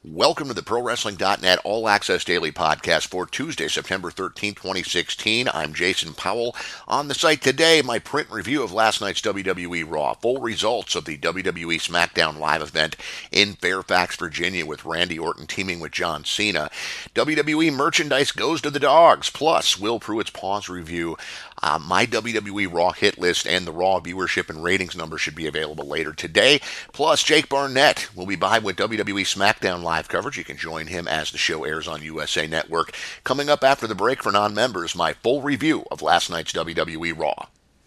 Welcome to the ProWrestling.net All Access Daily Podcast for Tuesday, September 13th, 2016. I'm Jason Powell. On the site today, my print review of last night's WWE Raw. Full results of the WWE SmackDown Live event in Fairfax, Virginia with Randy Orton teaming with John Cena. WWE merchandise goes to the dogs. Plus, Will Pruitt's pause review. My WWE Raw hit list and the Raw viewership and ratings numbers should be available later today. Plus, Jake Barnett will be by with WWE SmackDown Live coverage. You can join him as the show airs on USA Network. Coming up after the break for non-members, my full review of last night's WWE Raw.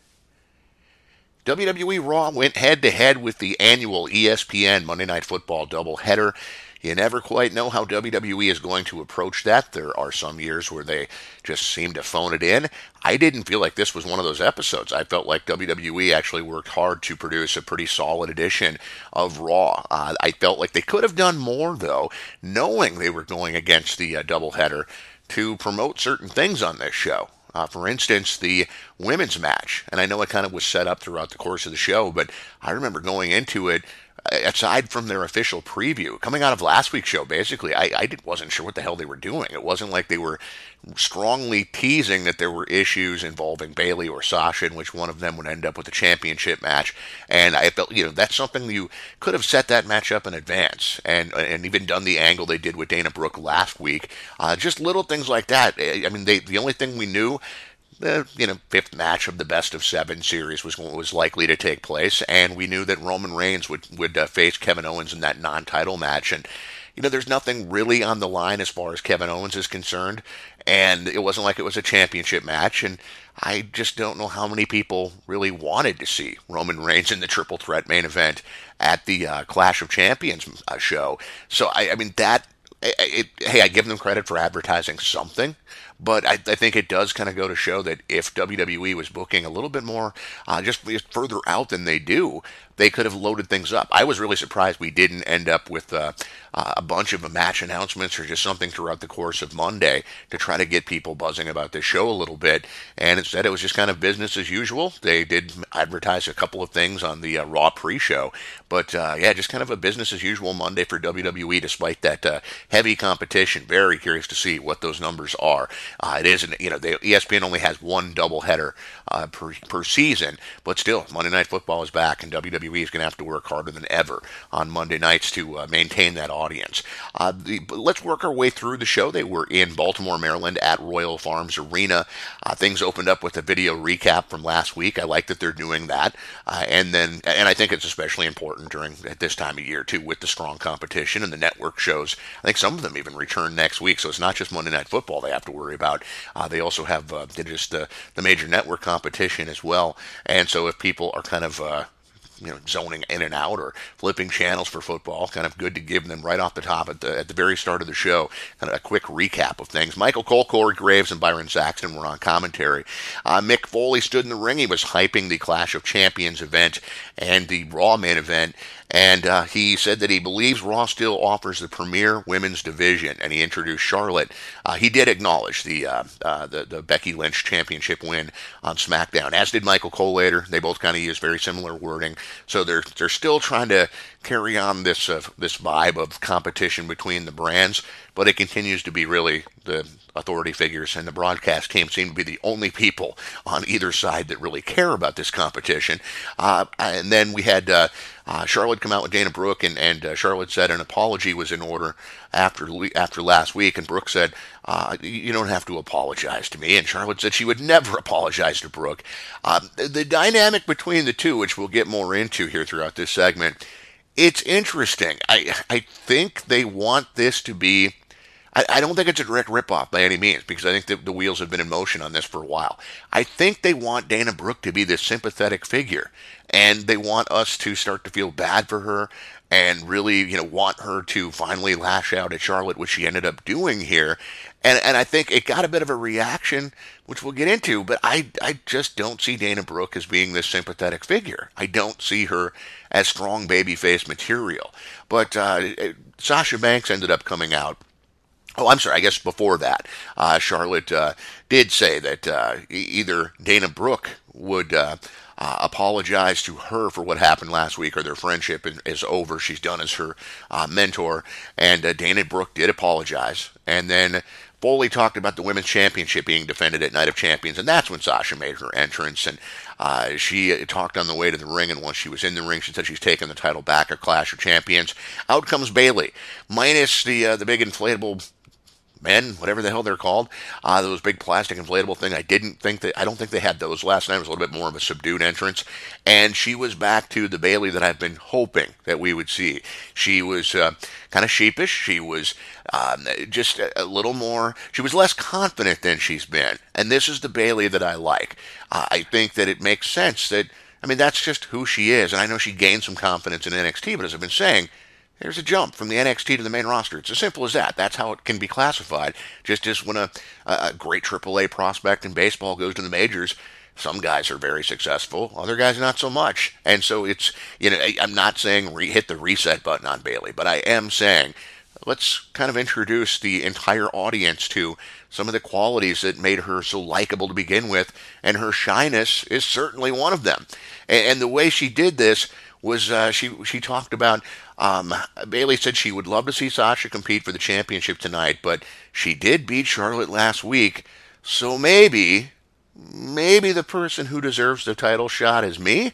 WWE Raw went head-to-head with the annual ESPN Monday Night Football doubleheader. You never quite know how WWE is going to approach that. There are some years where they just seem to phone it in. I didn't feel like this was one of those episodes. I felt like WWE actually worked hard to produce a pretty solid edition of Raw. I felt like they could have done more, though, knowing they were going against the doubleheader to promote certain things on this show. For instance, the women's match. And I know it kind of was set up throughout the course of the show, but I remember going into it, aside from their official preview, coming out of last week's show, basically, I wasn't sure what the hell they were doing. It wasn't like they were strongly teasing that there were issues involving Bayley or Sasha, in which one of them would end up with a championship match. And I felt, that's something you could have set that match up in advance and even done the angle they did with Dana Brooke last week. Just little things like that. I mean, the only thing we knew, the fifth match of the best of seven series was likely to take place, and we knew that Roman Reigns would face Kevin Owens in that non-title match. And there's nothing really on the line as far as Kevin Owens is concerned, and it wasn't like it was a championship match. And I just don't know how many people really wanted to see Roman Reigns in the triple threat main event at the Clash of Champions show. So I mean that. Hey, I give them credit for advertising something, but I think it does kind of go to show that if WWE was booking a little bit more, just further out than they do, they could have loaded things up. I was really surprised we didn't end up with a bunch of match announcements or just something throughout the course of Monday to try to get people buzzing about this show a little bit. And instead, it was just kind of business as usual. They did advertise a couple of things on the Raw pre-show, but just kind of a business as usual Monday for WWE, despite that heavy competition. Very curious to see what those numbers are. It isn't, ESPN only has one doubleheader per season, but still, Monday Night Football is back, and WWE is going to have to work harder than ever on Monday nights to maintain that audience. Let's work our way through the show. They were in Baltimore, Maryland at Royal Farms Arena. Things opened up with a video recap from last week. I like that they're doing that. And I think it's especially important at this time of year, too, with the strong competition and the network shows. I think some of them even return next week, so it's not just Monday Night Football they have to worry about. They also have just the major network competition as well. And so if people are kind of zoning in and out or flipping channels for football, kind of good to give them right off the top at the very start of the show, kind of a quick recap of things. Michael Cole, Corey Graves, and Byron Saxton were on commentary. Mick Foley stood in the ring. He was hyping the Clash of Champions event and the Raw main event. And he said that he believes Raw still offers the premier women's division, and he introduced Charlotte. He did acknowledge the Becky Lynch championship win on SmackDown, as did Michael Cole later. They both kind of used very similar wording. So they're still trying to carry on this vibe of competition between the brands, but it continues to be really the authority figures and the broadcast team seem to be the only people on either side that really care about this competition. And then we had Charlotte come out with Dana Brooke, and Charlotte said an apology was in order after last week, and Brooke said, you don't have to apologize to me, and Charlotte said she would never apologize to Brooke. The dynamic between the two, which we'll get more into here throughout this segment, it's interesting. I think they want this to be, I don't think it's a direct ripoff by any means, because I think that the wheels have been in motion on this for a while. I think they want Dana Brooke to be this sympathetic figure, and they want us to start to feel bad for her and really, want her to finally lash out at Charlotte, which she ended up doing here. And I think it got a bit of a reaction, which we'll get into, but I just don't see Dana Brooke as being this sympathetic figure. I don't see her as strong babyface material. But Sasha Banks ended up coming out. Oh, I'm sorry. I guess before that, Charlotte did say that either Dana Brooke would apologize to her for what happened last week, or their friendship is over. She's done as her mentor, and Dana Brooke did apologize. And then Foley talked about the women's championship being defended at Night of Champions, and that's when Sasha made her entrance. And she talked on the way to the ring, and once she was in the ring, she said she's taking the title back at Clash of Champions. Out comes Bayley, minus the big inflatable men, whatever the hell they're called, those big plastic inflatable thing. I don't think they had those last night. It was a little bit more of a subdued entrance, and she was back to the Bayley that I've been hoping that we would see. She was kind of sheepish. She was just a little more. She was less confident than she's been, and this is the Bayley that I like. I think that it makes sense that. I mean, that's just who she is, and I know she gained some confidence in NXT, but as I've been saying, there's a jump from the NXT to the main roster. It's as simple as that. That's how it can be classified. Just as when a great AAA prospect in baseball goes to the majors, some guys are very successful, other guys not so much. And so it's, I'm not saying hit the reset button on Bayley, but I am saying let's kind of introduce the entire audience to some of the qualities that made her so likable to begin with, and her shyness is certainly one of them. And the way she did this was she talked about Bayley said she would love to see Sasha compete for the championship tonight, but she did beat Charlotte last week, so maybe the person who deserves the title shot is me.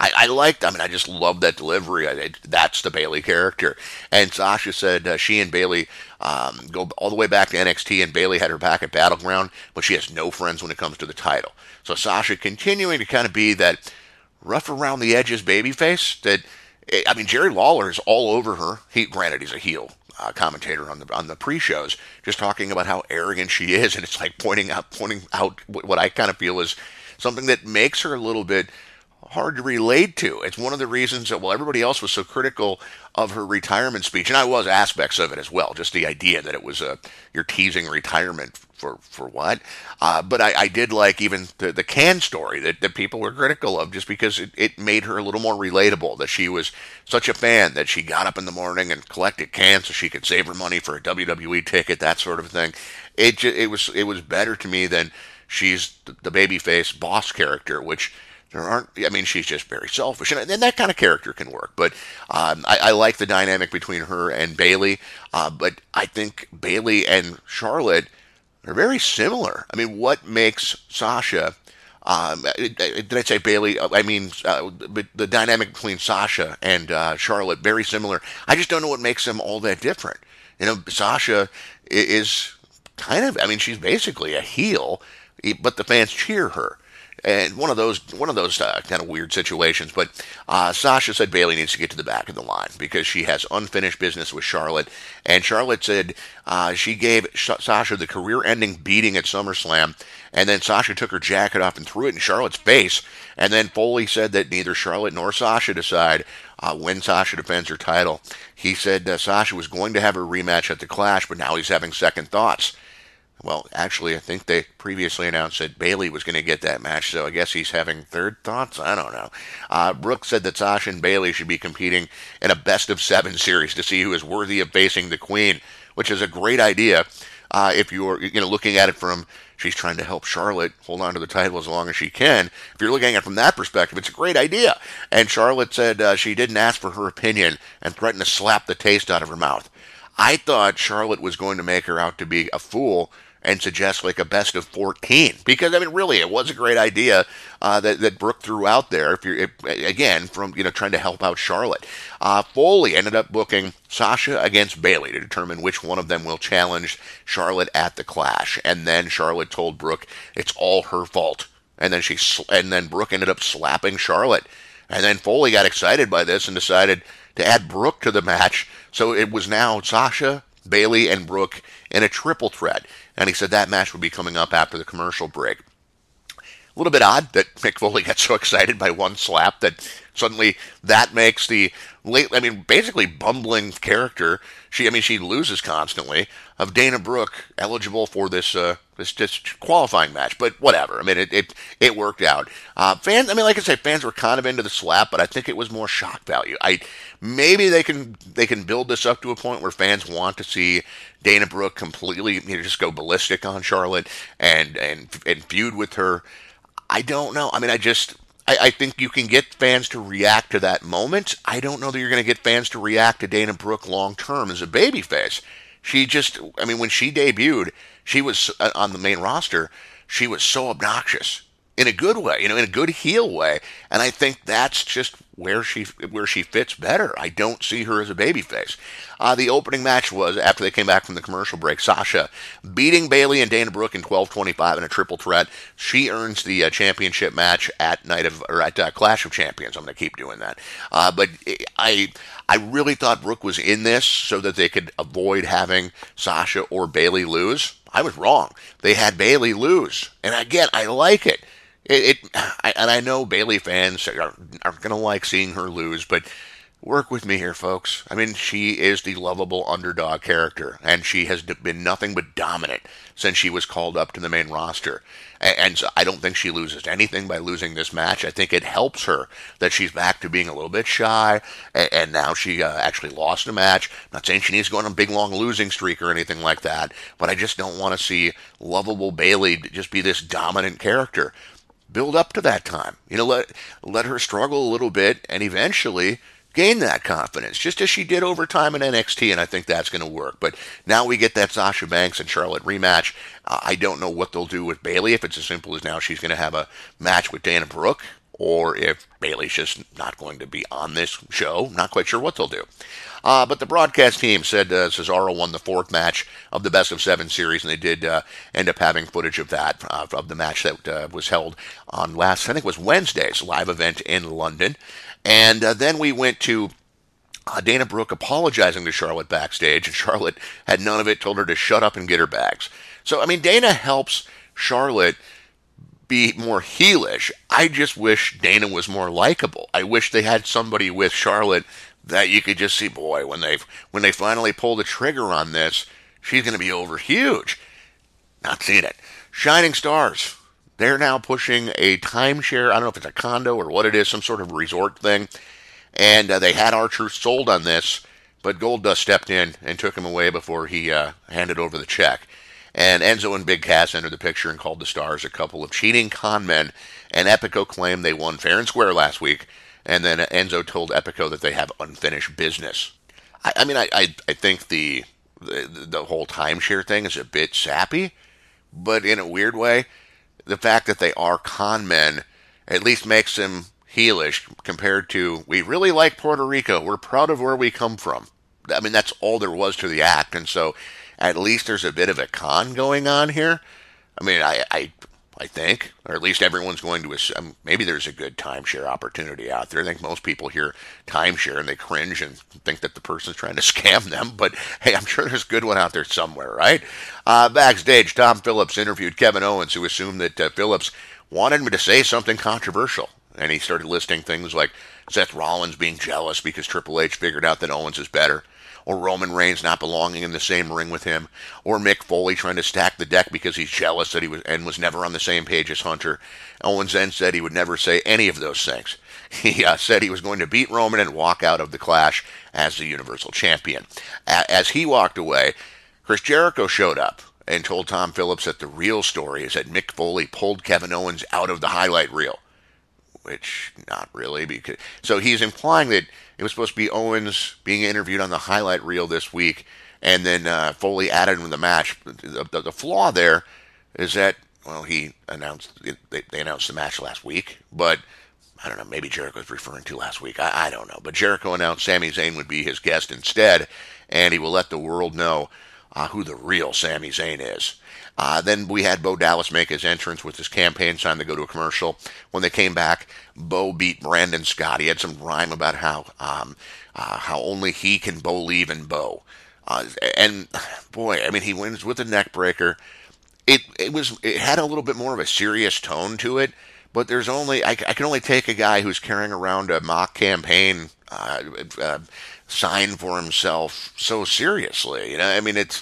I just love that delivery. That's the Bayley character. And Sasha said she and Bayley go all the way back to NXT, and Bayley had her back at Battleground, but she has no friends when it comes to the title. So Sasha continuing to kind of be that rough around the edges babyface that, Jerry Lawler is all over her. Granted, he's a heel commentator on the pre-shows, just talking about how arrogant she is, and it's like pointing out what I kind of feel is something that makes her a little bit hard to relate to. It's one of the reasons that, everybody else was so critical of her retirement speech, and I was aspects of it as well, just the idea that it was you're teasing retirement for what? But I did like even the can story that people were critical of, just because it made her a little more relatable, that she was such a fan that she got up in the morning and collected cans so she could save her money for a WWE ticket, that sort of thing. It was better to me than she's the babyface boss character, which she's just very selfish, and that kind of character can work. But I like the dynamic between her and Bayley. But I think Bayley and Charlotte are very similar. What makes Sasha? Did I say Bayley? But the dynamic between Sasha and Charlotte very similar. I just don't know what makes them all that different. Sasha is kind of. She's basically a heel, but the fans cheer her. And one of those kind of weird situations. But Sasha said Bayley needs to get to the back of the line because she has unfinished business with Charlotte. And Charlotte said she gave Sasha the career-ending beating at SummerSlam. And then Sasha took her jacket off and threw it in Charlotte's face. And then Foley said that neither Charlotte nor Sasha decide when Sasha defends her title. He said Sasha was going to have a rematch at the Clash, but now he's having second thoughts. Well, actually, I think they previously announced that Bayley was going to get that match, so I guess he's having third thoughts? I don't know. Brooke said that Sasha and Bayley should be competing in a best-of-7 series to see who is worthy of facing the Queen, which is a great idea if you're looking at it from she's trying to help Charlotte hold on to the title as long as she can. If you're looking at it from that perspective, it's a great idea. And Charlotte said she didn't ask for her opinion and threatened to slap the taste out of her mouth. I thought Charlotte was going to make her out to be a fool and suggest like a best of 14, because really, it was a great idea that Brooke threw out there. Again, from trying to help out Charlotte, Foley ended up booking Sasha against Bayley to determine which one of them will challenge Charlotte at the Clash, and then Charlotte told Brooke it's all her fault, and then Brooke ended up slapping Charlotte, and then Foley got excited by this and decided to add Brooke to the match, so it was now Sasha, Bayley, and Brooke in a triple threat. And he said that match would be coming up after the commercial break. A little bit odd that Mick Foley got so excited by one slap that suddenly that makes the basically bumbling character. She loses constantly, of Dana Brooke eligible for this qualifying match. But whatever. It worked out. Fans. Like I say, fans were kind of into the slap, but I think it was more shock value. Maybe they can build this up to a point where fans want to see Dana Brooke completely just go ballistic on Charlotte and feud with her. I don't know. I think you can get fans to react to that moment. I don't know that you're going to get fans to react to Dana Brooke long term as a babyface. She just, I mean, when she debuted, she was on the main roster. She was so obnoxious in a good way, in a good heel way. And I think that's just where she fits better. I don't see her as a babyface. The opening match was after they came back from the commercial break. Sasha beating Bayley and Dana Brooke in 12:25 in a triple threat. She earns the championship match at Clash of Champions. I'm going to keep doing that. But I really thought Brooke was in this so that they could avoid having Sasha or Bayley lose. I was wrong. They had Bayley lose, and again, I like it. And I know Bayley fans aren't going to like seeing her lose, but work with me here, folks. I mean, she is the lovable underdog character, and she has been nothing but dominant since she was called up to the main roster. And so I don't think she loses anything by losing this match. I think it helps her that she's back to being a little bit shy, and now she actually lost a match. I'm not saying she needs to go on a big, long losing streak or anything like that, but I just don't want to see lovable Bayley just be this dominant character. Build up to that time. Let her struggle a little bit, and eventually gain that confidence, just as she did over time in NXT, and I think that's going to work. But now we get that Sasha Banks and Charlotte rematch. I don't know what they'll do with Bayley, if it's as simple as now she's going to have a match with Dana Brooke, or if Bayley's just not going to be on this show. Not quite sure what they'll do. But the broadcast team said Cesaro won the fourth match of the best of 7 series, and they did end up having footage of that, of the match that was held on I think it was Wednesday's live event in London. And then we went to Dana Brooke apologizing to Charlotte backstage, and Charlotte had none of it, told her to shut up and get her bags. So, I mean, Dana helps Charlotte be more heelish. I just wish Dana was more likable. I wish they had somebody with Charlotte that you could just see, boy, when they finally pull the trigger on this, she's going to be over huge. Not seeing it. Shining Stars. They're now pushing a timeshare. I don't know if it's a condo or what it is, some sort of resort thing. And they had R-Truth sold on this, but Goldust stepped in and took him away before he handed over the check. And Enzo and Big Cass entered the picture and called the Stars a couple of cheating con men. And Epico claimed they won fair and square last week. And then Enzo told Epico that they have unfinished business. I think the whole timeshare thing is a bit sappy, but in a weird way, the fact that they are con men at least makes them heelish compared to, we really like Puerto Rico. We're proud of where we come from. I mean, that's all there was to the act. And so at least there's a bit of a con going on here. I mean, I think, or at least everyone's going to assume, maybe there's a good timeshare opportunity out there. I think most people hear timeshare and they cringe and think that the person's trying to scam them, but hey, I'm sure there's a good one out there somewhere, right? Backstage, Tom Phillips interviewed Kevin Owens, who assumed that Phillips wanted him to say something controversial, and he started listing things like Seth Rollins being jealous because Triple H figured out that Owens is better, or Roman Reigns not belonging in the same ring with him, or Mick Foley trying to stack the deck because he's jealous that he was never on the same page as Hunter. Owens then said he would never say any of those things. He said he was going to beat Roman and walk out of the Clash as the Universal Champion. As he walked away, Chris Jericho showed up and told Tom Phillips that the real story is that Mick Foley pulled Kevin Owens out of the highlight reel. Which, not really, because so he's implying that it was supposed to be Owens being interviewed on the highlight reel this week, and then Foley added him to the match. The flaw there is that, well, he announced they announced the match last week, but I don't know, maybe Jericho's referring to last week. I don't know, but Jericho announced Sami Zayn would be his guest instead, and he will let the world know who the real Sami Zayn is. Then we had Bo Dallas make his entrance with his campaign sign to go to a commercial. When they came back, Bo beat Brandon Scott. He had some rhyme about how only he can believe in Bo. And boy, I mean, he wins with a neck breaker. It had a little bit more of a serious tone to it, but there's only I can only take a guy who's carrying around a mock campaign sign for himself so seriously. I mean, it's.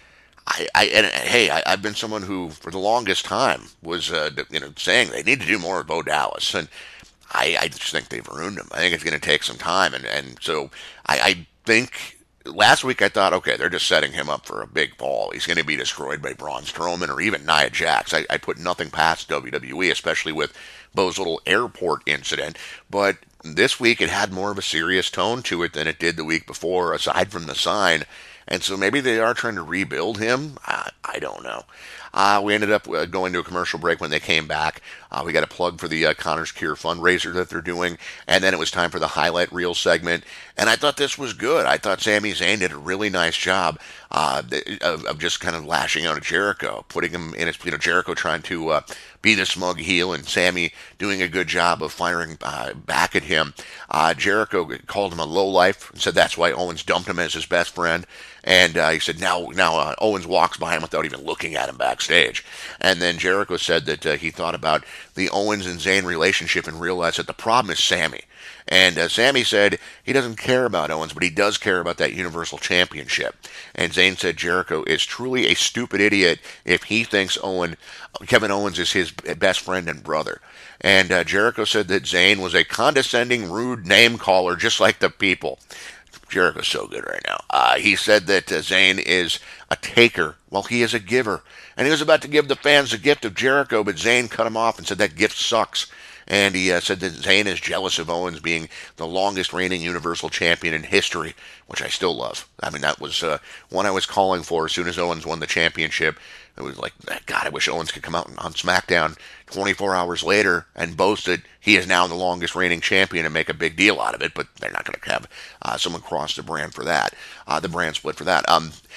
I've been someone who, for the longest time, was saying they need to do more with Bo Dallas, and I just think they've ruined him. I think it's going to take some time, and so I think last week I thought, okay, they're just setting him up for a big fall. He's going to be destroyed by Braun Strowman or even Nia Jax. I put nothing past WWE, especially with Bo's little airport incident. But this week it had more of a serious tone to it than it did the week before, aside from the sign. And so maybe they are trying to rebuild him. I don't know. We ended up going to a commercial break. When they came back. We got a plug for the Connor's Cure fundraiser that they're doing. And then it was time for the highlight reel segment. And I thought this was good. I thought Sami Zayn did a really nice job of just kind of lashing out at Jericho, putting him in his, Jericho trying to be the smug heel and Sami doing a good job of firing back at him. Jericho called him a lowlife and said that's why Owens dumped him as his best friend. And he said now Owens walks by him without even looking at him backstage. And then Jericho said that he thought about the Owens and Zayn relationship and realized that the problem is Sami. And Sami said he doesn't care about Owens, but he does care about that Universal Championship. And Zayn said Jericho is truly a stupid idiot if he thinks Kevin Owens is his best friend and brother. And Jericho said that Zayn was a condescending, rude name caller, just like the people. Jericho's so good right now. He said that Zayn is a taker while he is a giver. And he was about to give the fans the gift of Jericho, but Zayn cut him off and said that gift sucks. And he said that Zayn is jealous of Owens being the longest reigning Universal Champion in history, which I still love. I mean, that was one I was calling for as soon as Owens won the championship. It was like, God, I wish Owens could come out on SmackDown 24 hours later and boast that he is now the longest reigning champion and make a big deal out of it, but they're not going to have someone cross the brand for that, the brand split for that.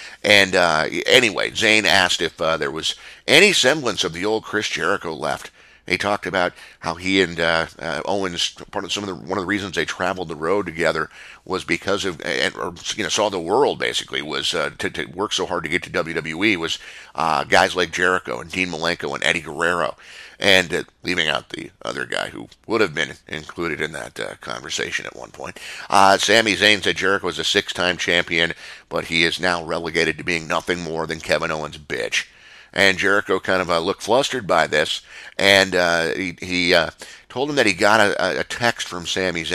Anyway, Zayn asked if there was any semblance of the old Chris Jericho left. He talked about how he and Owens, one of the reasons they traveled the road together was because of, saw the world basically, was to work so hard to get to WWE was guys like Jericho and Dean Malenko and Eddie Guerrero, and leaving out the other guy who would have been included in that conversation at one point. Sami Zayn said Jericho is a 6-time champion, but he is now relegated to being nothing more than Kevin Owens' bitch. And Jericho kind of looked flustered by this, and he told him that he got a text from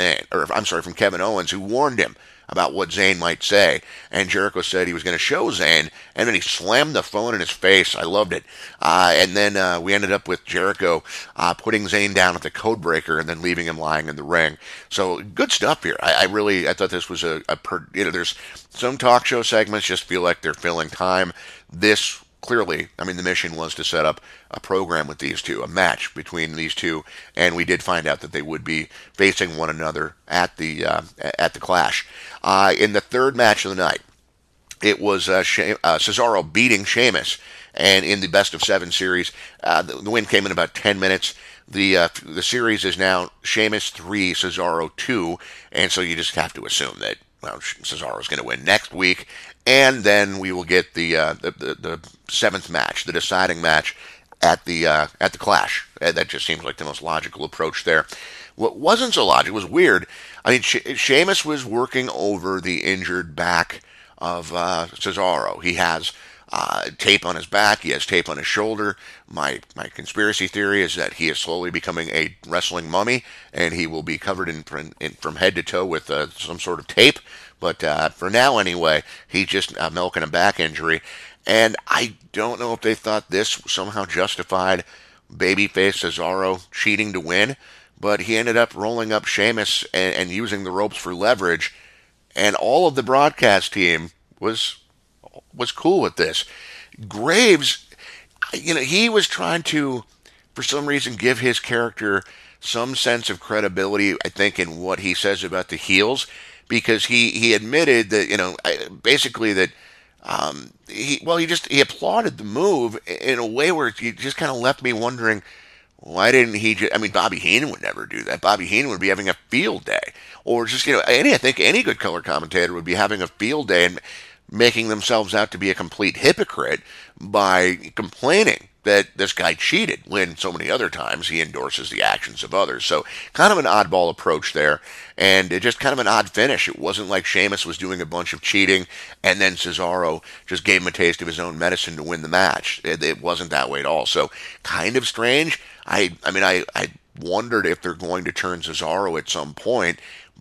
from Kevin Owens, who warned him about what Zayn might say. And Jericho said he was going to show Zayn, and then he slammed the phone in his face. I loved it. And then we ended up with Jericho putting Zayn down at the code breaker and then leaving him lying in the ring. So good stuff here. I thought this was there's some talk show segments just feel like they're filling time. This clearly, I mean, the mission was to set up a program with these two, a match between these two, and we did find out that they would be facing one another at the Clash. In the third match of the night, it was Cesaro beating Sheamus, and in the best of 7 series, the win came in about 10 minutes. The series is now Sheamus 3, Cesaro 2, and so you just have to assume that Cesaro's going to win next week, and then we will get the 7th match, the deciding match at the Clash. That just seems like the most logical approach there. What wasn't so logical was weird. I mean, Sheamus was working over the injured back of Cesaro. He has tape on his back. He has tape on his shoulder. My conspiracy theory is that he is slowly becoming a wrestling mummy, and he will be covered from head to toe with some sort of tape. But for now, anyway, he's just milking a back injury. And I don't know if they thought this somehow justified babyface Cesaro cheating to win, but he ended up rolling up Sheamus and using the ropes for leverage. And all of the broadcast team was cool with this. Graves, he was trying to, for some reason, give his character some sense of credibility, I think, in what he says about the heels, because he admitted that, basically that he applauded the move in a way where he just kind of left me wondering, why didn't he Bobby Heenan would never do that. Bobby Heenan would be having a field day. Or just, I think any good color commentator would be having a field day and making themselves out to be a complete hypocrite by complaining that this guy cheated when so many other times he endorses the actions of others. So kind of an oddball approach there, and just kind of an odd finish. It wasn't like Sheamus was doing a bunch of cheating and then Cesaro just gave him a taste of his own medicine to win the match. It wasn't that way at all. So kind of strange. I wondered if they're going to turn Cesaro at some point,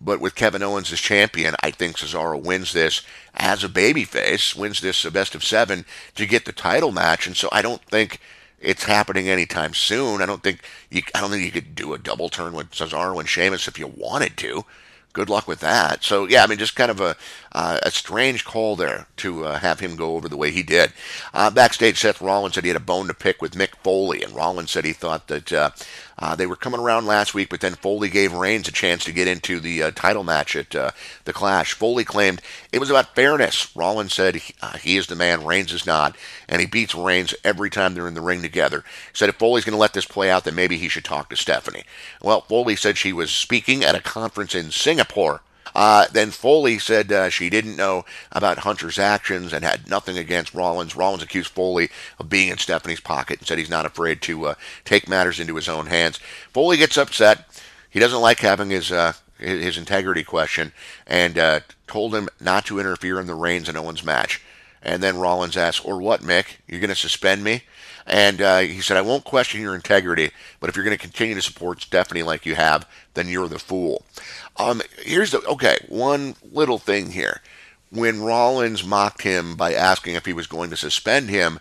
But with Kevin Owens as champion, I think Cesaro wins this as a babyface, wins this a best of 7 to get the title match. And so I don't think it's happening anytime soon. I don't think you could do a double turn with Cesaro and Sheamus if you wanted to. Good luck with that. So yeah, I mean, just kind of a strange call there to have him go over the way he did. Backstage, Seth Rollins said he had a bone to pick with Mick Foley, and Rollins said he thought that they were coming around last week, but then Foley gave Reigns a chance to get into the title match at the Clash. Foley claimed it was about fairness. Rollins said he is the man, Reigns is not, and he beats Reigns every time they're in the ring together. He said if Foley's going to let this play out, then maybe he should talk to Stephanie. Well, Foley said she was speaking at a conference in Singapore. Then Foley said she didn't know about Hunter's actions and had nothing against Rollins. Rollins accused Foley of being in Stephanie's pocket and said he's not afraid to take matters into his own hands. Foley gets upset. He doesn't like having his integrity questioned and told him not to interfere in the Reigns and Owens match. And then Rollins asked, "Or what, Mick? You're going to suspend me?" And he said, "I won't question your integrity, but if you're going to continue to support Stephanie like you have, then you're the fool." Here's one little thing here. When Rollins mocked him by asking if he was going to suspend him,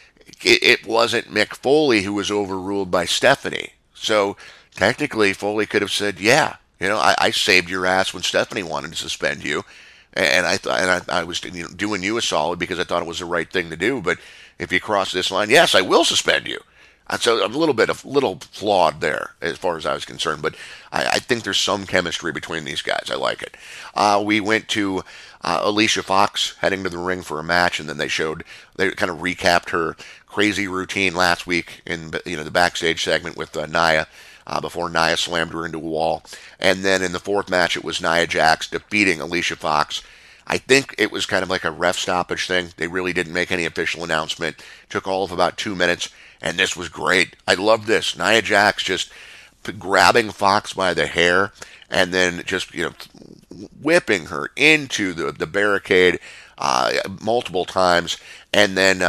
it wasn't Mick Foley who was overruled by Stephanie. So technically, Foley could have said, "Yeah, I saved your ass when Stephanie wanted to suspend you, and I was doing you a solid because I thought it was the right thing to do. But if you cross this line, yes, I will suspend you." So a little flawed there as far as I was concerned, but I think there's some chemistry between these guys. I like it. We went to Alicia Fox heading to the ring for a match, and then they kind of recapped her crazy routine last week in the backstage segment with Nia before Nia slammed her into a wall, and then in the fourth match it was Nia Jax defeating Alicia Fox. I think it was kind of like a ref stoppage thing. They really didn't make any official announcement. Took all of about 2 minutes. And this was great. I love this. Nia Jax just grabbing Fox by the hair and then just whipping her into the barricade multiple times. And then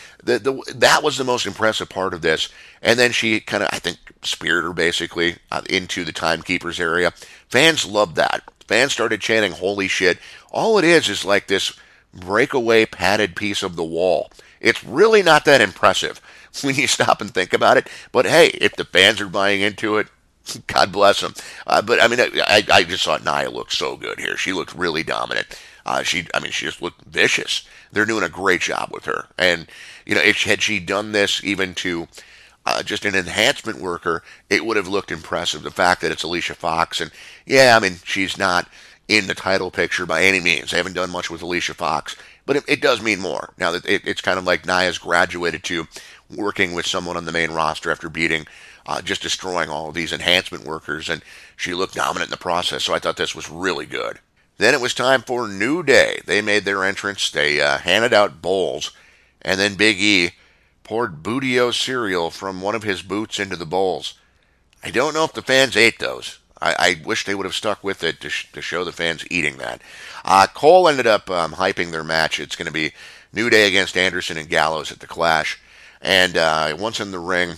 that was the most impressive part of this. And then she kind of, I think, speared her basically into the timekeeper's area. Fans loved that. Fans started chanting, "Holy shit." All it is like this breakaway padded piece of the wall. It's really not that impressive when you stop and think about it. But hey, if the fans are buying into it, God bless them. But I mean, I just thought Nia looked so good here. She looked really dominant. She just looked vicious. They're doing a great job with her. And had she done this even to just an enhancement worker, it would have looked impressive. The fact that it's Alicia Fox, and yeah, I mean, she's not in the title picture by any means. They haven't done much with Alicia Fox, but it does mean more. Now that it's kind of like Nia's graduated to working with someone on the main roster after just destroying all of these enhancement workers, and she looked dominant in the process, so I thought this was really good. Then it was time for New Day. They made their entrance. They handed out bowls, and then Big E poured Bootio cereal from one of his boots into the bowls. I don't know if the fans ate those. I wish they would have stuck with it to show the fans eating that. Cole ended up hyping their match. It's going to be New Day against Anderson and Gallows at the Clash. And once in the ring,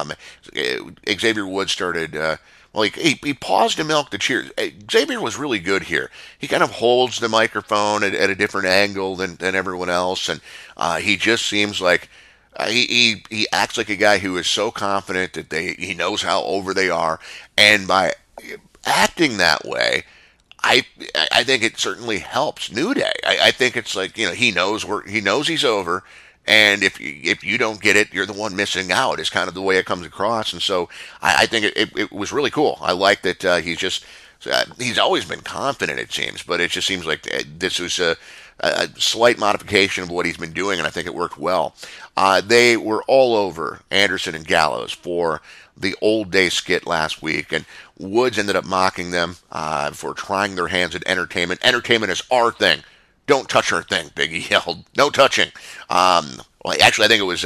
Xavier Woods started... he paused to milk the cheers. Xavier was really good here. He kind of holds the microphone at a different angle than everyone else. And he just seems like... He acts like a guy who is so confident that he knows how over they are. And by acting that way, I think it certainly helps New Day. I think it's like, he knows he's over, and if you don't get it, you're the one missing out. Is kind of the way it comes across, and so I think it was really cool. I like that he's always been confident, it seems, but it just seems like this was a slight modification of what he's been doing, and I think it worked well. They were all over Anderson and Gallows for the Old Day skit last week, and Woods ended up mocking them for trying their hands at entertainment. Entertainment is our thing. Don't touch our thing, Big E yelled. No touching. Actually, I think it was...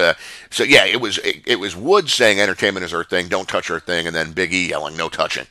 it was Woods saying entertainment is our thing, don't touch our thing, and then Big E yelling, no touching.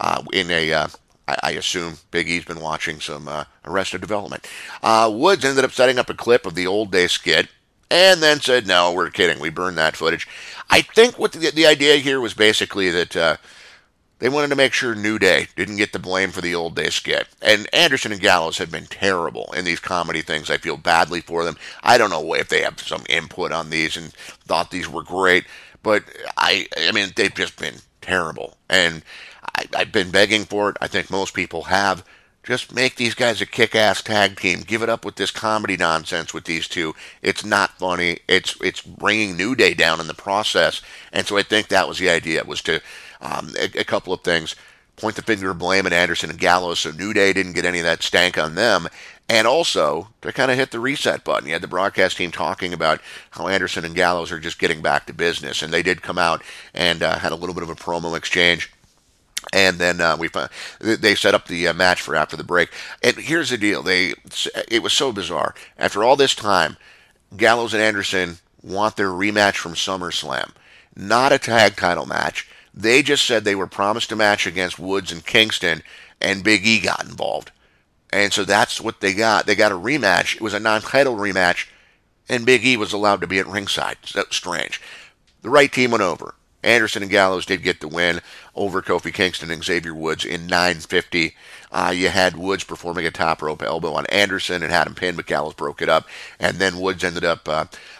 I assume Big E's been watching some Arrested Development. Woods ended up setting up a clip of the Old Day skit, and then said, "No, we're kidding. We burned that footage." I think what the idea here was basically that They wanted to make sure New Day didn't get the blame for the old day skit. And Anderson and Gallows have been terrible in these comedy things. I feel badly for them. I don't know if they have some input on these and thought these were great, but I mean, they've just been terrible. And I've been begging for it. I think most people have. Just make these guys a kick-ass tag team. Give it up with this comedy nonsense with these two. It's not funny. It's bringing New Day down in the process. And so I think that was the idea, was to a couple of things. Point the finger of blame at Anderson and Gallows so New Day didn't get any of that stank on them. And also to kind of hit the reset button. You had the broadcast team talking about how Anderson and Gallows are just getting back to business. And they did come out and had a little bit of a promo exchange. And then they set up the match for after the break. And here's the deal: it was so bizarre. After all this time, Gallows and Anderson want their rematch from SummerSlam, not a tag title match. They just said they were promised a match against Woods and Kingston, and Big E got involved, and so that's what they got. They got a rematch. It was a non-title rematch, and Big E was allowed to be at ringside. So that was strange. The right team went over. Anderson and Gallows did get the win over Kofi Kingston and Xavier Woods in 9:50. You had Woods performing a top rope elbow on Anderson and had him pinned, but Gallows broke it up. And then Woods ended up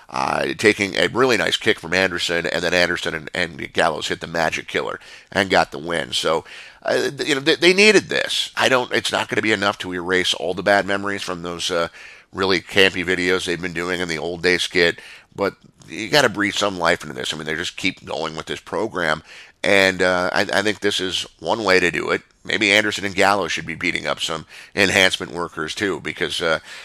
taking a really nice kick from Anderson, and then Anderson and Gallows hit the Magic Killer and got the win. So, they needed this. It's not going to be enough to erase all the bad memories from those really campy videos they've been doing in the old day skit, but you got to breathe some life into this. I mean, they just keep going with this program, and I think this is one way to do it. Maybe Anderson and Gallows should be beating up some enhancement workers too, because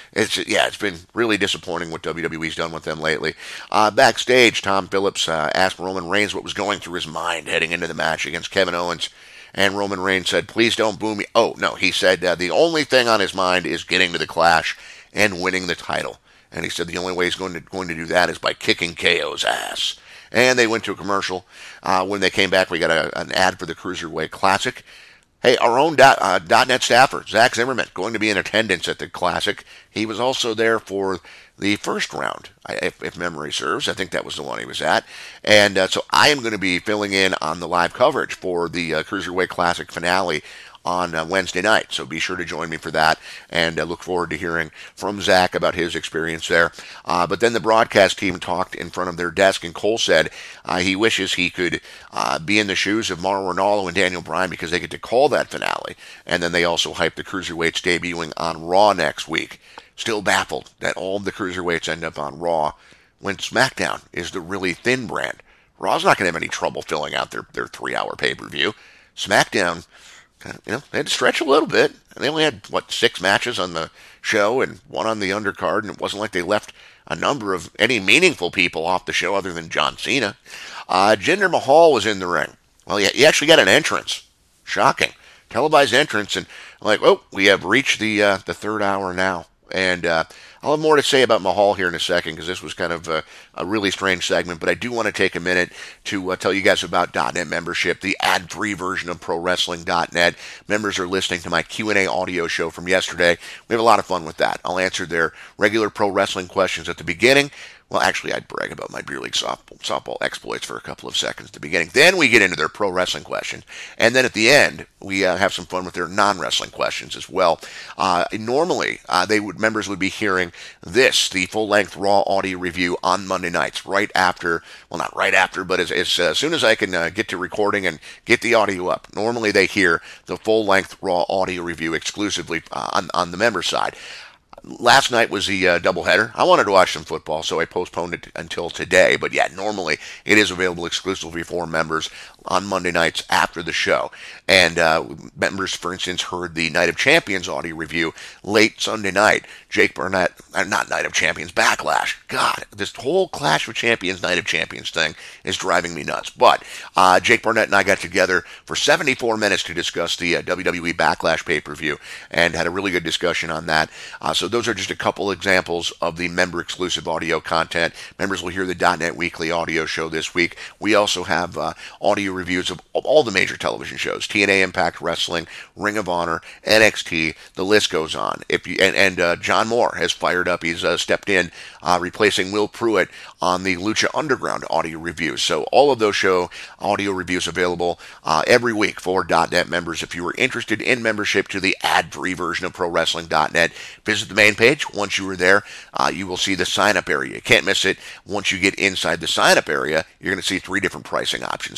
it's been really disappointing what WWE's done with them lately. Backstage, Tom Phillips asked Roman Reigns what was going through his mind heading into the match against Kevin Owens. And Roman Reigns said, "Please don't boo me." Oh, no, he said the only thing on his mind is getting to the Clash and winning the title. And he said the only way he's going to do that is by kicking KO's ass. And they went to a commercial. When they came back, we got an ad for the Cruiserweight Classic. Hey, our own .net staffer, Zach Zimmerman, going to be in attendance at the Classic. He was also there for the first round, if memory serves. I think that was the one he was at. And so I am going to be filling in on the live coverage for the Cruiserweight Classic finale on Wednesday night. So be sure to join me for that, and look forward to hearing from Zach about his experience there. But then the broadcast team talked in front of their desk, and Cole said he wishes he could be in the shoes of Mauro Ranallo and Daniel Bryan because they get to call that finale. And then they also hyped the Cruiserweights debuting on Raw next week. Still baffled that all of the Cruiserweights end up on Raw when SmackDown is the really thin brand. Raw's not going to have any trouble filling out their 3-hour pay-per-view. SmackDown, they had to stretch a little bit. And they only had, 6 matches on the show and 1 on the undercard, and it wasn't like they left a number of any meaningful people off the show other than John Cena. Jinder Mahal was in the ring. Well, he actually got an entrance. Shocking. Televised entrance, and we have reached the third hour now. And I'll have more to say about Mahal here in a second, because this was kind of a really strange segment. But I do want to take a minute to tell you guys about .net membership, the ad-free version of ProWrestling.net. Members are listening to my Q&A audio show from yesterday. We have a lot of fun with that. I'll answer their regular pro wrestling questions at the beginning. Well, actually, I'd brag about my beer league softball exploits for a couple of seconds at the beginning. Then we get into their pro wrestling questions. And then at the end, we have some fun with their non-wrestling questions as well. Normally, members would be hearing this, the full-length Raw audio review on Monday nights, right after, well, not right after, but as soon as I can get to recording and get the audio up. Normally, they hear the full-length Raw audio review exclusively on the member side. Last night was the doubleheader. I wanted to watch some football, so I postponed it until today. But yeah, normally it is available exclusively for members on Monday nights after the show. And members, for instance, heard the Night of Champions audio review late Sunday night. Jake Barnett, not Night of Champions, Backlash. God, this whole Clash of Champions, Night of Champions thing is driving me nuts. But Jake Barnett and I got together for 74 minutes to discuss the WWE Backlash pay-per-view and had a really good discussion on that. So those are just a couple examples of the member-exclusive audio content. Members will hear the .net Weekly audio show this week. We also have audio reviews of all the major television shows: TNA, Impact Wrestling, Ring of Honor, NXT. The list goes on. John John Moore has fired up. He's stepped in, replacing Will Pruitt on the Lucha Underground audio reviews. So all of those show audio reviews available every week for .net members. If you are interested in membership to the ad-free version of ProWrestling.net, visit the main page. Once you are there, you will see the sign-up area. You can't miss it. Once you get inside the sign-up area, you're going to see 3 different pricing options.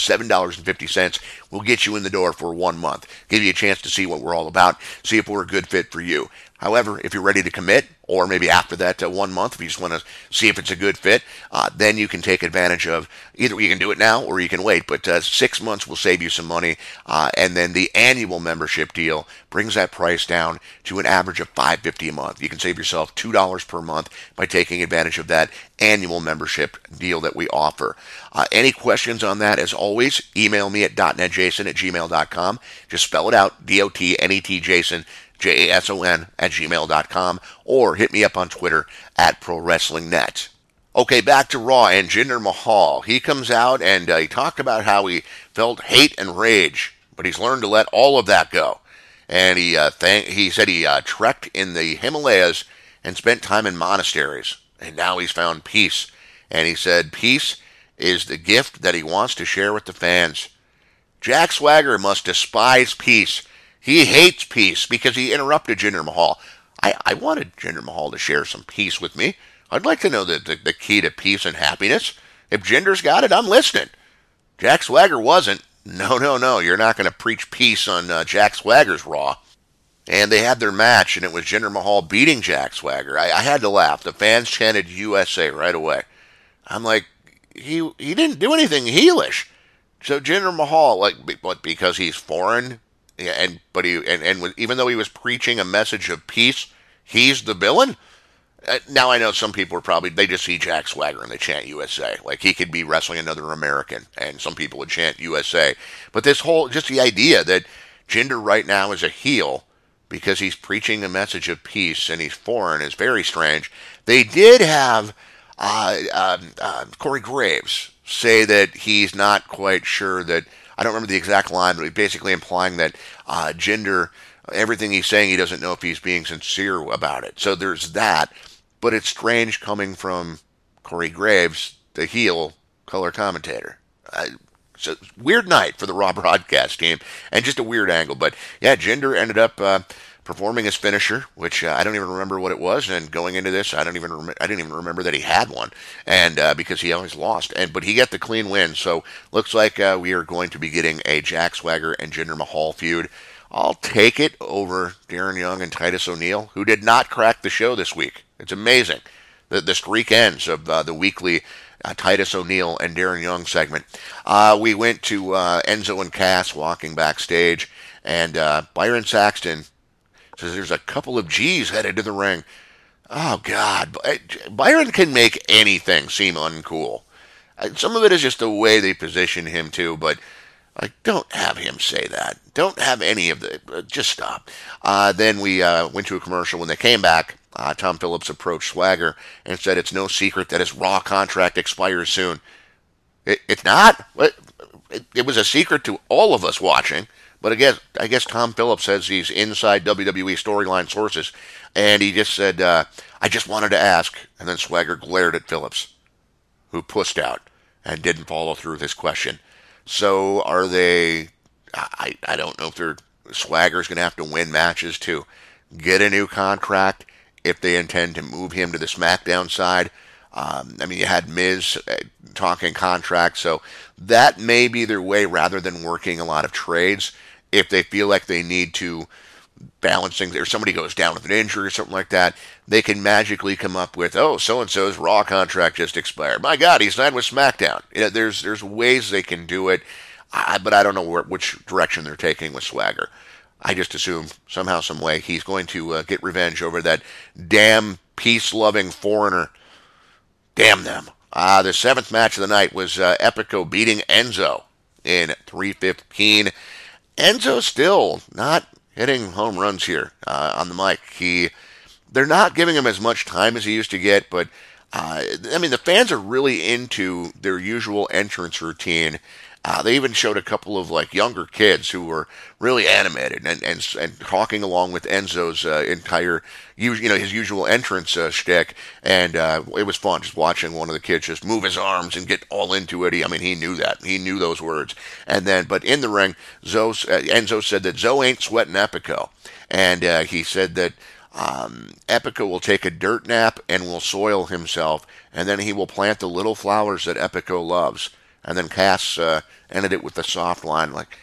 $7.50 will get you in the door for 1 month. Give you a chance to see what we're all about, see if we're a good fit for you. However, if you're ready to commit, or maybe after that 1 month, if you just want to see if it's a good fit, then you can take advantage of, either you can do it now or you can wait, but 6 months will save you some money, and then the annual membership deal brings that price down to an average of $5.50 a month. You can save yourself $2 per month by taking advantage of that annual membership deal that we offer. Any questions on that, as always, email me at dotnetjason@gmail.com. Just spell it out, DOTNETJason, JASON @gmail.com, or hit me up on Twitter at ProWrestlingNet. Okay, back to Raw and Jinder Mahal. He comes out and he talked about how he felt hate and rage, but he's learned to let all of that go. And he said he trekked in the Himalayas and spent time in monasteries, and now he's found peace. And he said peace is the gift that he wants to share with the fans. Jack Swagger must despise peace. He hates peace because he interrupted Jinder Mahal. I wanted Jinder Mahal to share some peace with me. I'd like to know the key to peace and happiness. If Jinder's got it, I'm listening. Jack Swagger wasn't. No. You're not going to preach peace on Jack Swagger's Raw. And they had their match, and it was Jinder Mahal beating Jack Swagger. I had to laugh. The fans chanted USA right away. I'm like, he didn't do anything heelish. So Jinder Mahal, but because he's foreign, even though he was preaching a message of peace, he's the villain. Now I know some people they just see Jack Swagger and they chant USA. Like he could be wrestling another American, and some people would chant USA. But just the idea that Jinder right now is a heel because he's preaching a message of peace and he's foreign is very strange. They did have Corey Graves say that he's not quite sure that. I don't remember the exact line, but he's basically implying that Jinder, everything he's saying, he doesn't know if he's being sincere about it. So there's that. But it's strange coming from Corey Graves, the heel color commentator. So weird night for the Raw broadcast team, and just a weird angle. But yeah, Jinder ended up performing his finisher, which I don't even remember what it was. And going into this, I didn't even remember that he had one, and because he always lost. But he got the clean win. So looks like we are going to be getting a Jack Swagger and Jinder Mahal feud. I'll take it over Darren Young and Titus O'Neil, who did not crack the show this week. It's amazing. The streak ends of the weekly Titus O'Neil and Darren Young segment. We went to Enzo and Cass walking backstage, and Byron Saxton says there's a couple of G's headed to the ring. Oh, God. Byron can make anything seem uncool. Some of it is just the way they position him, too, but don't have him say that. Don't have any of the... just stop. Then we went to a commercial. When they came back, Tom Phillips approached Swagger and said it's no secret that his Raw contract expires soon. It's not? It was a secret to all of us watching. But I guess Tom Phillips says he's inside WWE storyline sources, and he just said, I just wanted to ask. And then Swagger glared at Phillips, who pussed out and didn't follow through with his question. So are they, I don't know if Swagger's going to have to win matches to get a new contract if they intend to move him to the SmackDown side. You had Miz talking contracts, so that may be their way rather than working a lot of trades. If they feel like they need to balance things, or somebody goes down with an injury or something like that, they can magically come up with, so-and-so's Raw contract just expired. My God, he signed with SmackDown. There's ways they can do it, but I don't know which direction they're taking with Swagger. I just assume somehow, some way, he's going to get revenge over that damn peace-loving foreigner. Damn them. The 7th match of the night was Epico beating Enzo in 3:15. Enzo still not hitting home runs here on the mic. They're not giving him as much time as he used to get, but the fans are really into their usual entrance routine, They even showed a couple of like younger kids who were really animated and talking along with Enzo's entire, his usual entrance shtick, and it was fun just watching one of the kids just move his arms and get all into it. I mean, he knew that, he knew those words, and then but in the ring, Enzo said that Zoe ain't sweating Epico, and he said that. Epico will take a dirt nap and will soil himself, and then he will plant the little flowers that Epico loves. And then Cass ended it with a soft line like,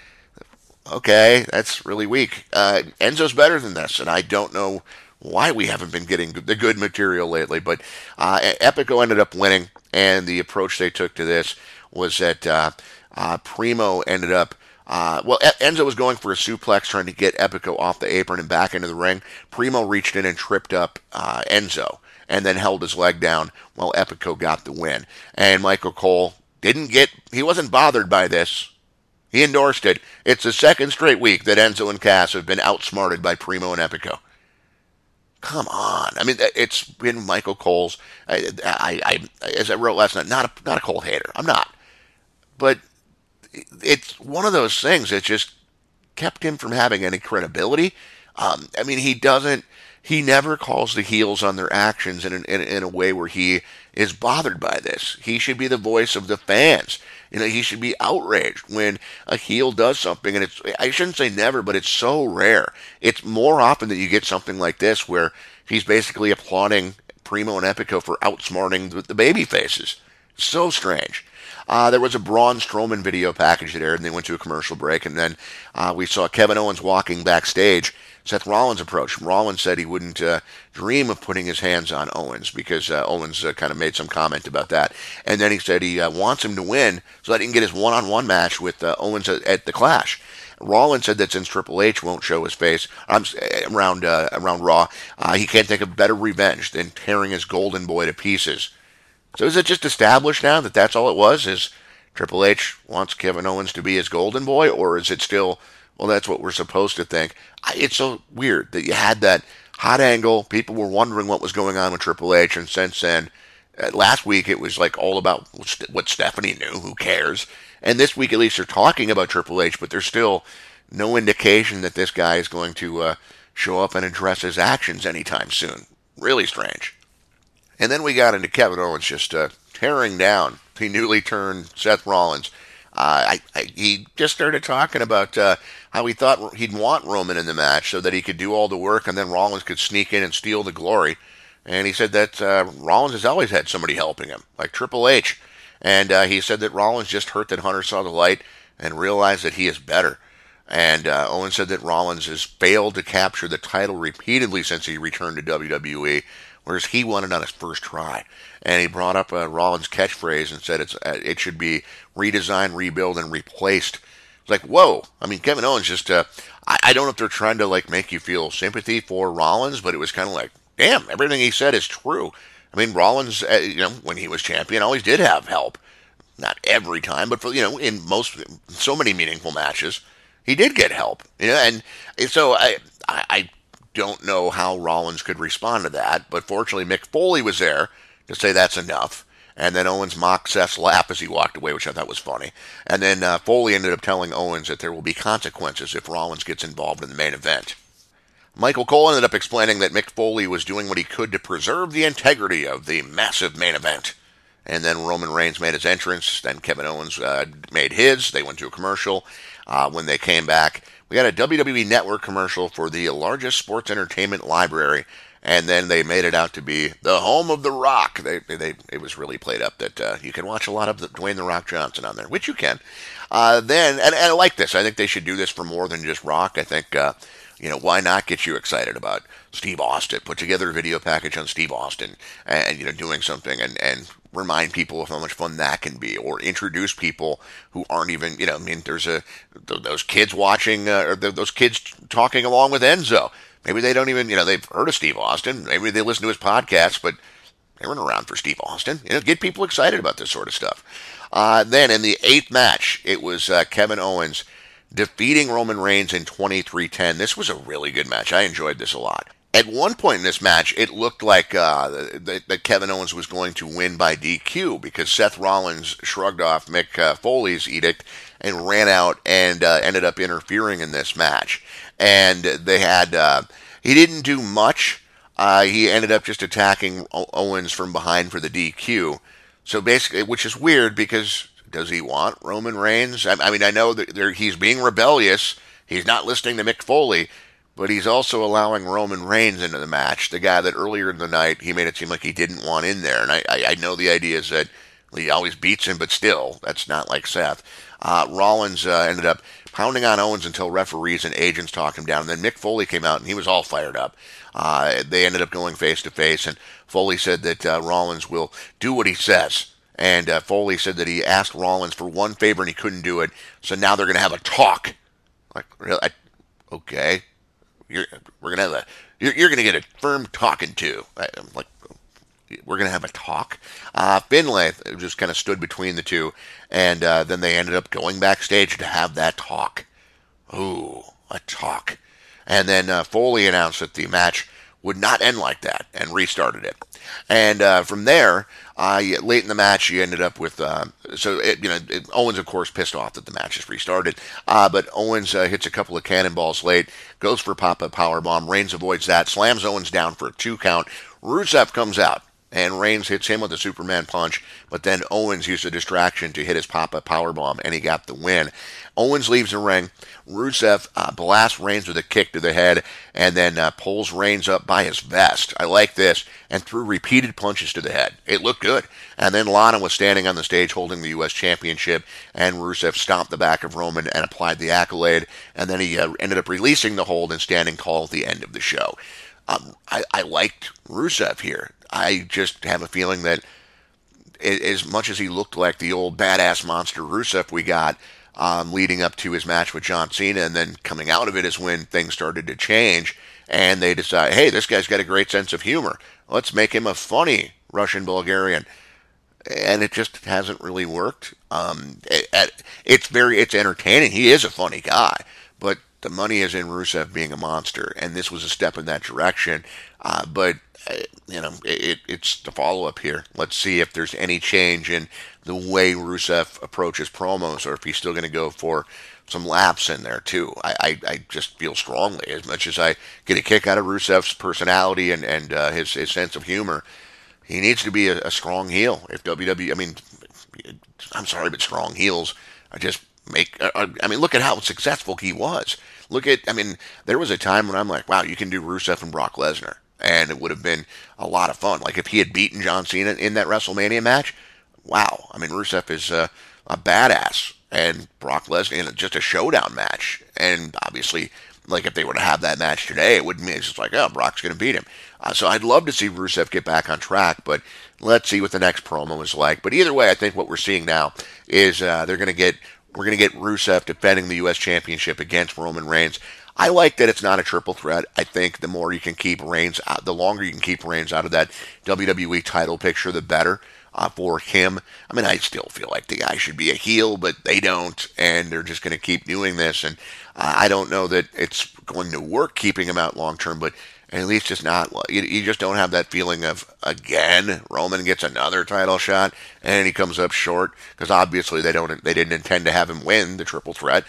okay, that's really weak. Enzo's better than this, and I don't know why we haven't been getting the good material lately. But Epico ended up winning, and the approach they took to this was that Primo ended up Enzo was going for a suplex, trying to get Epico off the apron and back into the ring. Primo reached in and tripped up Enzo, and then held his leg down while Epico got the win. And Michael Cole he wasn't bothered by this. He endorsed it. It's the second straight week that Enzo and Cass have been outsmarted by Primo and Epico. Come on. I mean, it's been Michael Cole's, as I wrote last night, not a Cole hater. I'm not. But it's one of those things that just kept him from having any credibility. I mean, he never calls the heels on their actions in a way where he is bothered by this. He should be the voice of the fans. He should be outraged when a heel does something, and I shouldn't say never, but it's so rare. It's more often that you get something like this where he's basically applauding Primo and Epico for outsmarting the baby faces. So strange. There was a Braun Strowman video package that aired, and they went to a commercial break, and then we saw Kevin Owens walking backstage. Seth Rollins approached. Rollins said he wouldn't dream of putting his hands on Owens because Owens kind of made some comment about that. And then he said he wants him to win so that he can get his one-on-one match with Owens at the Clash. Rollins said that since Triple H won't show his face around Raw, he can't think of better revenge than tearing his golden boy to pieces. So is it just established now that that's all it was? Is Triple H wants Kevin Owens to be his golden boy, or is it still, well, that's what we're supposed to think? It's so weird that you had that hot angle. People were wondering what was going on with Triple H, and since then, last week it was like all about what Stephanie knew. Who cares? And this week at least they're talking about Triple H, but there's still no indication that this guy is going to show up and address his actions anytime soon. Really strange. And then we got into Kevin Owens just tearing down the newly turned Seth Rollins. He just started talking about how he thought he'd want Roman in the match so that he could do all the work and then Rollins could sneak in and steal the glory. And he said that Rollins has always had somebody helping him, like Triple H. And he said that Rollins just hurt that Hunter saw the light and realized that he is better. And Owens said that Rollins has failed to capture the title repeatedly since he returned to WWE, whereas he won it on his first try. And he brought up Rollins' catchphrase and said it should be redesigned, rebuilt, and replaced. It's like, whoa. I mean, Kevin Owens just, I don't know if they're trying to like make you feel sympathy for Rollins, but it was kind of like, damn, everything he said is true. I mean, Rollins, when he was champion, always did have help. Not every time, but for, in so many meaningful matches, he did get help. And so I don't know how Rollins could respond to that, but fortunately Mick Foley was there to say that's enough. And then Owens mocked Seth's laugh as he walked away, which I thought was funny. And then Foley ended up telling Owens that there will be consequences if Rollins gets involved in the main event. Michael Cole ended up explaining that Mick Foley was doing what he could to preserve the integrity of the massive main event. And then Roman Reigns made his entrance. Then Kevin Owens made his. They went to a commercial. When they came back, we got a WWE Network commercial for the largest sports entertainment library. And then they made it out to be the home of The Rock. It was really played up that you can watch a lot of Dwayne The Rock Johnson on there, which you can. And I like this. I think they should do this for more than just Rock. I think, why not get you excited about Steve Austin? Put together a video package on Steve Austin and doing something and remind people of how much fun that can be, or introduce people who aren't even, there's those kids watching, or those kids talking along with Enzo. Maybe they don't even, they've heard of Steve Austin. Maybe they listen to his podcast, but they weren't around for Steve Austin. Get people excited about this sort of stuff. Then in the 8th match, it was Kevin Owens defeating Roman Reigns in 23-10. This was a really good match. I enjoyed this a lot. At one point in this match, it looked like that Kevin Owens was going to win by DQ because Seth Rollins shrugged off Mick Foley's edict and ran out and ended up interfering in this match. And they had he didn't do much. He ended up just attacking Owens from behind for the DQ. So basically, which is weird because does he want Roman Reigns? I mean, I know that he's being rebellious. He's not listening to Mick Foley, but he's also allowing Roman Reigns into the match, the guy that earlier in the night he made it seem like he didn't want in there. And I know the idea is that he always beats him, but still, that's not like Seth. Rollins ended up pounding on Owens until referees and agents talked him down. And then Mick Foley came out and he was all fired up. They ended up going face to face, and Foley said that Rollins will do what he says. And Foley said that he asked Rollins for one favor and he couldn't do it, so now they're going to have a talk. Like, really? Okay. We're gonna have you're gonna get a firm talking to. I'm like, we're gonna have a talk. Finlay just kind of stood between the two, and then they ended up going backstage to have that talk. Ooh, a talk. And then Foley announced that the match would not end like that and restarted it. And from there, late in the match, he ended up with Owens, of course, pissed off that the match is restarted. But Owens hits a couple of cannonballs late, goes for pop-up powerbomb. Reigns avoids that, slams Owens down for a 2 count. Rusev comes out, and Reigns hits him with a Superman punch, but then Owens used a distraction to hit his pop-up powerbomb, and he got the win. Owens leaves the ring. Rusev blasts Reigns with a kick to the head, and then pulls Reigns up by his vest. I like this, and threw repeated punches to the head. It looked good. And then Lana was standing on the stage holding the U.S. Championship, and Rusev stomped the back of Roman and applied the accolade, and then he ended up releasing the hold and standing tall at the end of the show. I liked Rusev here. I just have a feeling that as much as he looked like the old badass monster Rusev we got leading up to his match with John Cena, and then coming out of it is when things started to change, and they decided, hey, this guy's got a great sense of humor. Let's make him a funny Russian Bulgarian. And it just hasn't really worked. It's entertaining. He is a funny guy, but the money is in Rusev being a monster, and this was a step in that direction. It's the follow-up here. Let's see if there's any change in the way Rusev approaches promos, or if he's still going to go for some laughs in there too. I just feel strongly, as much as I get a kick out of Rusev's personality and his sense of humor, he needs to be a strong heel. If WWE, I mean, I'm sorry, but strong heels just look at how successful he was. There was a time when I'm like, wow, you can do Rusev and Brock Lesnar, and it would have been a lot of fun. Like if he had beaten John Cena in that WrestleMania match, wow. I mean, Rusev is a badass, and Brock Lesnar in just a showdown match. And obviously, like if they were to have that match today, it wouldn't mean it's just like, oh, Brock's going to beat him. So I'd love to see Rusev get back on track, but let's see what the next promo is like. But either way, I think what we're seeing now is we're going to get Rusev defending the U.S. Championship against Roman Reigns. I like that it's not a triple threat. I think the more you can keep Reigns out, the longer you can keep Reigns out of that WWE title picture, the better for him. I mean, I still feel like the guy should be a heel, but they don't, and they're just going to keep doing this. And I don't know that it's going to work keeping him out long term, but at least it's not. You just don't have that feeling of, again, Roman gets another title shot and he comes up short, because obviously they didn't intend to have him win the triple threat.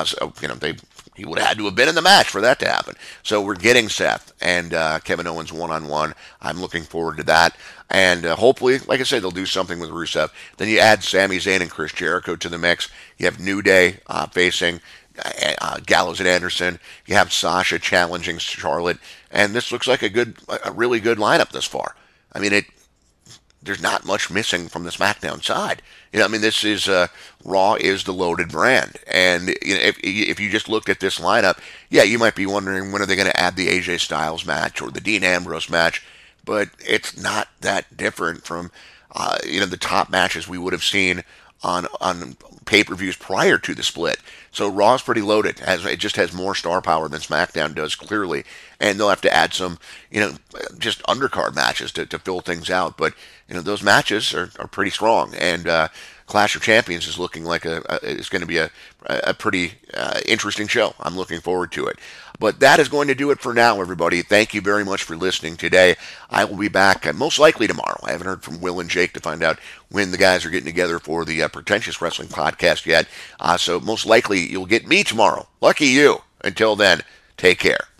He would have had to have been in the match for that to happen. So we're getting Seth and Kevin Owens one-on-one. I'm looking forward to that. And hopefully, like I said, they'll do something with Rusev. Then you add Sami Zayn and Chris Jericho to the mix. You have New Day facing Gallows and Anderson. You have Sasha challenging Charlotte. And this looks like a really good lineup thus far. I mean, there's not much missing from the SmackDown side. This is Raw is the loaded brand, and if you just looked at this lineup, yeah, you might be wondering when are they going to add the AJ Styles match or the Dean Ambrose match, but it's not that different from the top matches we would have seen on pay-per-views prior to the split. So Raw's pretty loaded. It just has more star power than SmackDown does, clearly. And they'll have to add some, just undercard matches to fill things out. But, those matches are pretty strong. And Clash of Champions is looking like it's going to be a pretty interesting show. I'm looking forward to it. But that is going to do it for now, everybody. Thank you very much for listening today. I will be back most likely tomorrow. I haven't heard from Will and Jake to find out when the guys are getting together for the Pretentious Wrestling podcast yet. So most likely you'll get me tomorrow. Lucky you. Until then, take care.